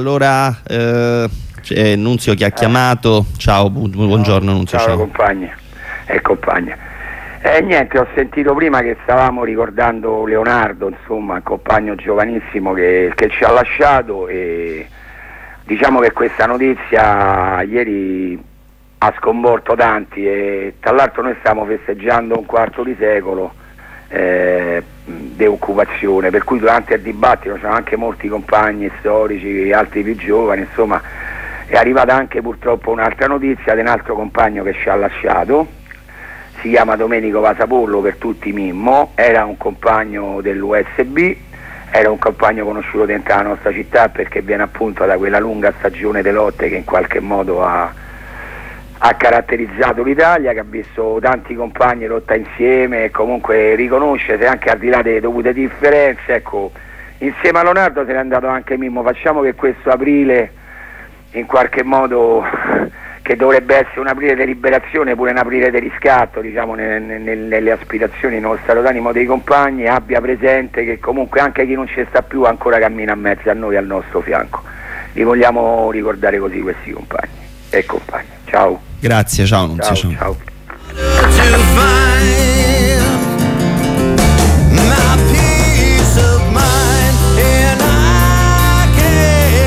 allora c'è Nunzio che ha chiamato. Ciao, buongiorno Nunzio. Ciao compagni e compagne. Niente, ho sentito prima che stavamo ricordando Leonardo, insomma, un compagno giovanissimo che ci ha lasciato, e diciamo che questa notizia ieri ha sconvolto tanti, e tra l'altro noi stiamo festeggiando un quarto di secolo di occupazione, per cui durante il dibattito c'erano anche molti compagni storici, altri più giovani, insomma è arrivata anche purtroppo un'altra notizia di un altro compagno che ci ha lasciato. Si chiama Domenico Vasapollo, per tutti Mimmo, era un compagno dell'USB, era un compagno conosciuto dentro la nostra città perché viene appunto da quella lunga stagione di lotte che in qualche modo ha caratterizzato l'Italia, che ha visto tanti compagni lotta insieme e comunque riconosce, se anche al di là delle dovute differenze, ecco, insieme a Leonardo se n'è andato anche Mimmo. Facciamo che questo aprile in qualche modo, che dovrebbe essere un aprile di liberazione, pure un aprile di riscatto, diciamo, nelle aspirazioni, nello stato d'animo dei compagni, abbia presente che comunque anche chi non ci sta più ancora cammina a mezzo a noi, al nostro fianco. Li vogliamo ricordare così questi compagni e compagni. Ciao. Grazie, ciao Nunzio. Ciao.